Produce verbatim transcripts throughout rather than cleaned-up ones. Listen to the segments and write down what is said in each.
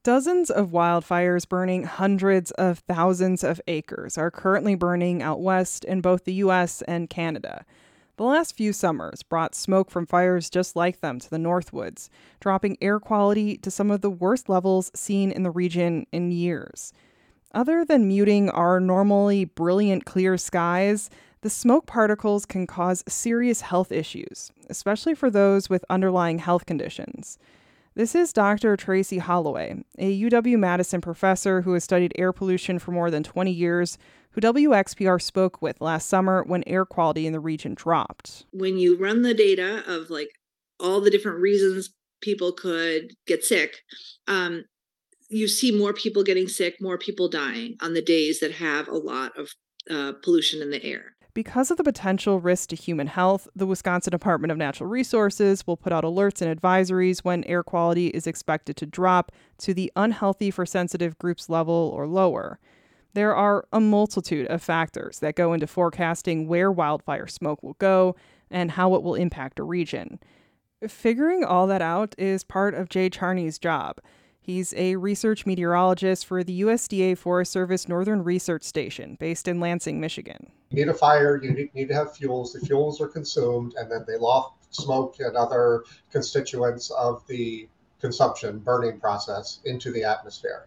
Dozens of wildfires burning hundreds of thousands of acres are currently burning out west in both the U S and Canada. The last few summers brought smoke from fires just like them to the Northwoods, dropping air quality to some of the worst levels seen in the region in years. Other than muting our normally brilliant clear skies, the smoke particles can cause serious health issues, especially for those with underlying health conditions. This is Doctor Tracy Holloway, a U W-Madison professor who has studied air pollution for more than twenty years, who W X P R spoke with last summer when air quality in the region dropped. When you run the data of like all the different reasons people could get sick, um, you see more people getting sick, more people dying on the days that have a lot of uh, pollution in the air. Because of the potential risk to human health, the Wisconsin Department of Natural Resources will put out alerts and advisories when air quality is expected to drop to the unhealthy for sensitive groups level or lower. There are a multitude of factors that go into forecasting where wildfire smoke will go and how it will impact a region. Figuring all that out is part of Jay Charney's job. He's a research meteorologist for the U S D A Forest Service Northern Research Station, based in Lansing, Michigan. You need a fire, you need, need to have fuels. The fuels are consumed, and then they loft smoke and other constituents of the consumption, burning process into the atmosphere.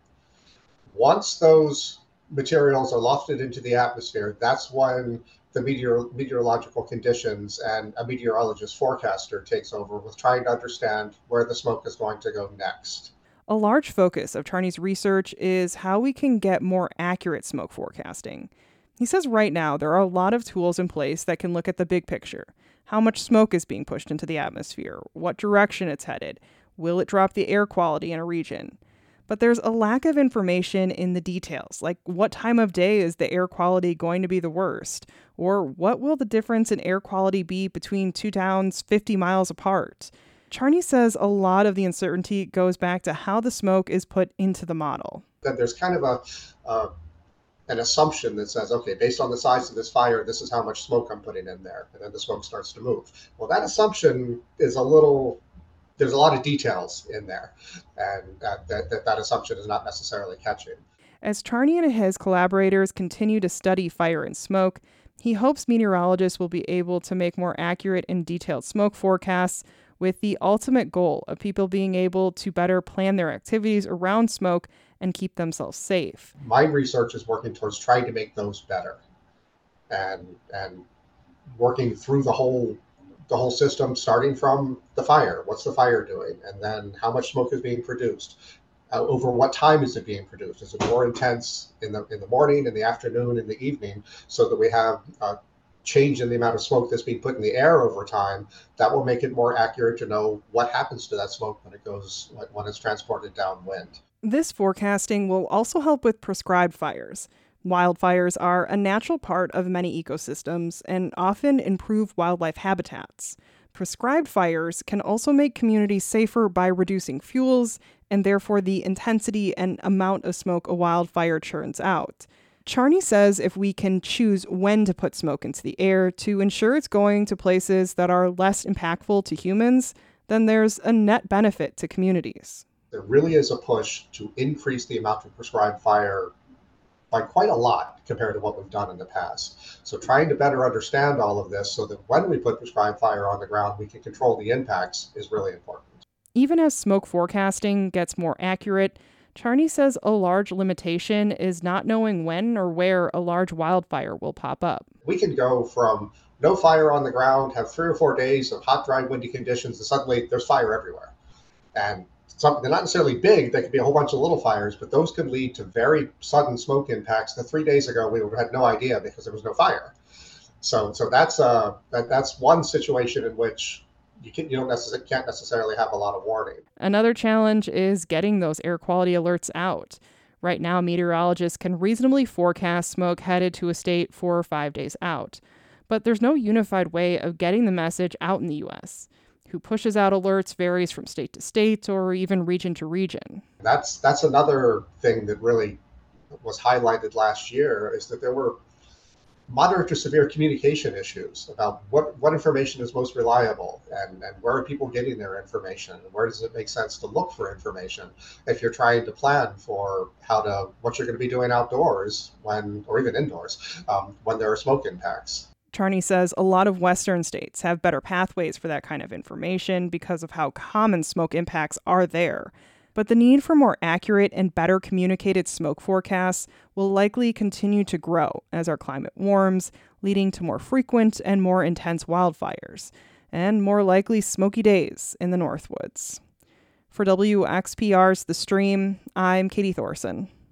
Once those materials are lofted into the atmosphere, that's when the meteor, meteorological conditions and a meteorologist forecaster takes over with trying to understand where the smoke is going to go next. A large focus of Charney's research is how we can get more accurate smoke forecasting. He says right now there are a lot of tools in place that can look at the big picture. How much smoke is being pushed into the atmosphere? What direction it's headed? Will it drop the air quality in a region? But there's a lack of information in the details, like what time of day is the air quality going to be the worst? Or what will the difference in air quality be between two towns fifty miles apart? Charney says a lot of the uncertainty goes back to how the smoke is put into the model. That there's kind of a uh, an assumption that says, okay, based on the size of this fire, this is how much smoke I'm putting in there, and then the smoke starts to move. Well, that assumption is a little, there's a lot of details in there, and that that, that, that assumption is not necessarily catching. As Charney and his collaborators continue to study fire and smoke, he hopes meteorologists will be able to make more accurate and detailed smoke forecasts, with the ultimate goal of people being able to better plan their activities around smoke and keep themselves safe. My research is working towards trying to make those better, and and working through the whole the whole system, starting from the fire. What's the fire doing? And then how much smoke is being produced? Uh, over what time is it being produced? Is it more intense in the in the morning, in the afternoon, in the evening, so that we have uh, change in the amount of smoke that's being put in the air over time? That will make it more accurate to know what happens to that smoke when it goes when it's transported downwind. This forecasting will also help with prescribed fires. Wildfires are a natural part of many ecosystems and often improve wildlife habitats. Prescribed fires can also make communities safer by reducing fuels and therefore the intensity and amount of smoke a wildfire churns out. Charney says if we can choose when to put smoke into the air to ensure it's going to places that are less impactful to humans, then there's a net benefit to communities. There really is a push to increase the amount of prescribed fire by quite a lot compared to what we've done in the past. So trying to better understand all of this so that when we put prescribed fire on the ground, we can control the impacts is really important. Even as smoke forecasting gets more accurate, Charney says a large limitation is not knowing when or where a large wildfire will pop up. We can go from no fire on the ground, have three or four days of hot, dry, windy conditions, and suddenly there's fire everywhere. And some, they're not necessarily big, they could be a whole bunch of little fires, but those could lead to very sudden smoke impacts that three days ago we would have had no idea because there was no fire. So so that's uh, that, that's one situation in which you, can, you don't necessarily, can't necessarily have a lot of warning. Another challenge is getting those air quality alerts out. Right now, meteorologists can reasonably forecast smoke headed to a state four or five days out. But there's no unified way of getting the message out in the U S. Who pushes out alerts varies from state to state or even region to region. That's that's another thing that really was highlighted last year, is that there were moderate to severe communication issues about what, what information is most reliable, and, and where are people getting their information, and where does it make sense to look for information if you're trying to plan for how to what you're going to be doing outdoors when, or even indoors, um, when there are smoke impacts. Charney says a lot of Western states have better pathways for that kind of information because of how common smoke impacts are there. But the need for more accurate and better communicated smoke forecasts will likely continue to grow as our climate warms, leading to more frequent and more intense wildfires, and more likely smoky days in the Northwoods. For W X P R's The Stream, I'm Katie Thorson.